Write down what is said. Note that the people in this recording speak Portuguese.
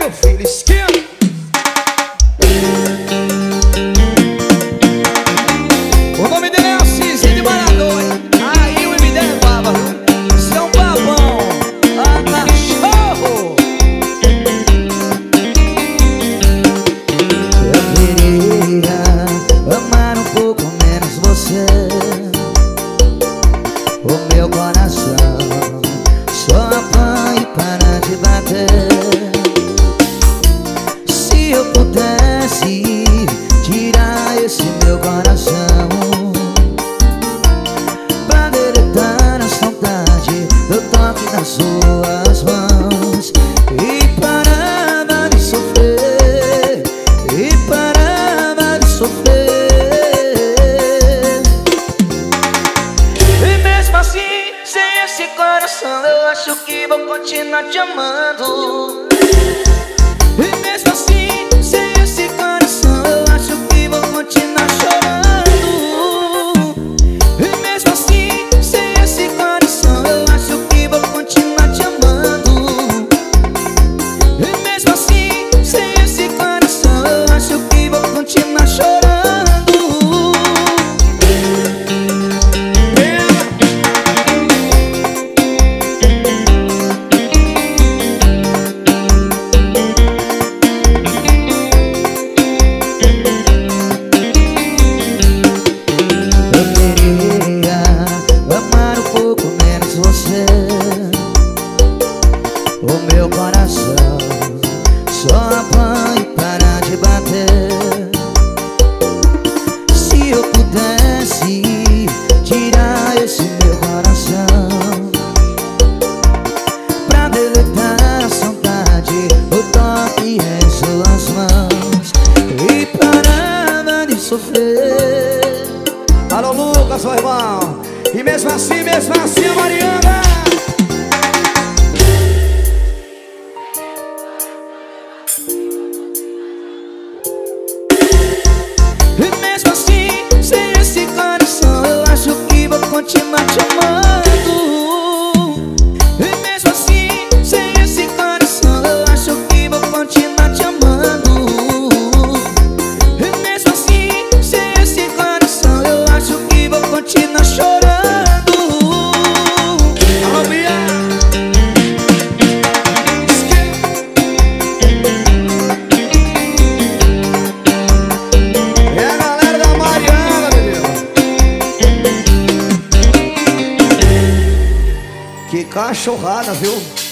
meu filho, esquenta. O nome dele é Assis de Marador. Aí o MD é baba, São Babão, Ana Show. Eu queria amar um pouco menos você. O meu coração só apanha e para de bater. Se eu pudesse tirar esse meu coração pra deletar a saudade do toque das suas mãos, e parava de sofrer, e parava de sofrer. E mesmo assim, sem esse coração, eu acho que vou continuar te amando. E mesmo assim, sem esse coração, eu acho que vou continuar chorando. E mesmo assim, sem esse coração, eu acho que vou continuar te amando. E mesmo assim, sem esse coração, eu acho que vou continuar chorando. O meu coração só apanha e para de bater. Se eu pudesse tirar esse meu coração pra deletar a saudade, o toque em suas mãos, e parava de sofrer. Alô Lucas, meu irmão. E mesmo assim a Mariana. E mesmo assim, sem esse coração, eu acho que vou continuar te amando. E mesmo assim, sem esse coração, eu acho que vou continuar te amando. E mesmo assim, sem esse coração, eu acho que vou continuar chorando. Que cachorrada, viu?